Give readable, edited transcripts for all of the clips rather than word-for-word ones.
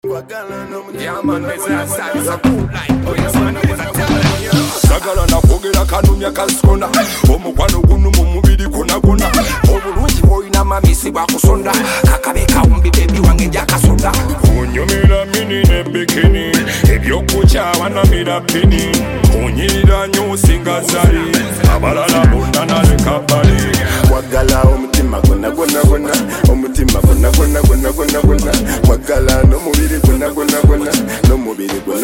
Yeah, man, it's a cool life. Oh, yes, man, it's a tell. Sagala na kogera kanumya kaskona omukwano gunu mu mubiri kona obulungi bw'olina mamisi bwakusonda kakabe kawumbi bebi wange njakasonda onyumira mini ne bikini ebyokukya wanamira pini onyirira nnyo osinga zali abalala bonna naleka bbali wagala omutima gwonna omutima gwonna wagala n'omubiri gwonna n'omubiri gwonna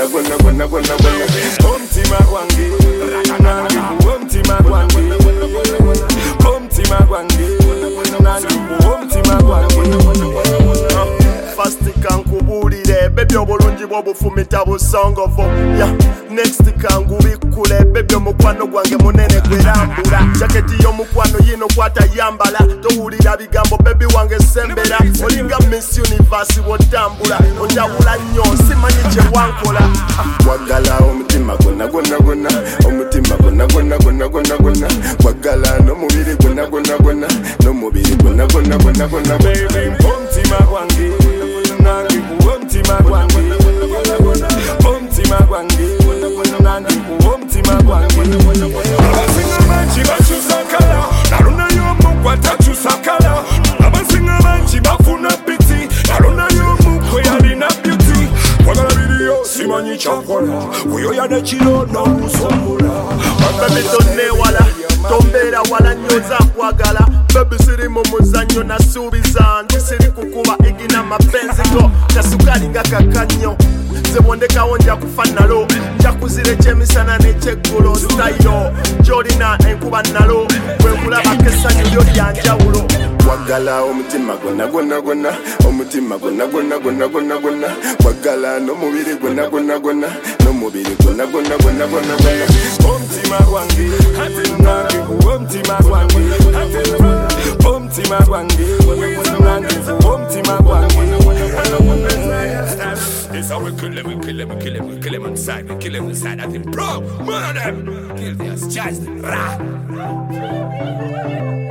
omutima gwange nange omutima gwange omutima gwange nange omutima gwange First kankubuulire bebyo obulungi bw'obufumita busongovu next kangubikkule bebyo omukwano gwange munene gwerambula jaketi y'omukwano yino kwata yambala towulira bigambo bebi wange sembera olinga Miss Universe bw'otambula onjawula nnyo simanyi kye wankola wagala omutima gwonna omutima gwonna wagala n'omubiri gwonna n'omubiri gwonna baby omutima gwange nange omutima gwange omutima gwange nange omutima gwange abasinga bangi bakyusa kala nalunayo omukwa takyusa kala abasinga bangi bafuna biti nalunayo omukwe yalina beauty kwagala biriyo simanyi kyakola kuyoya nekiro n'okusomula baby tonneewala tombeera wala nnyo za kwagala baby siri mu muzannyo nasuubiza nti siri kukuba igina mapenzi go kasukali nga kakannyo nze bwondekawo nja kufa nalo njakuzira ekyemisana n'ekyeggulo stayiro gy'olina enkuba nalo bwekulabako essanyu lyo lyanjawulo wagala omutima gwonna omutima gwonna wagala n'omubiri gwonna n'omubiri gwonna omutima gwange nange omutima gwange omutima gwange nange omutima gwange It's how we kill him inside. We kill him inside. I think, bro, murder them. Kill this, just rah.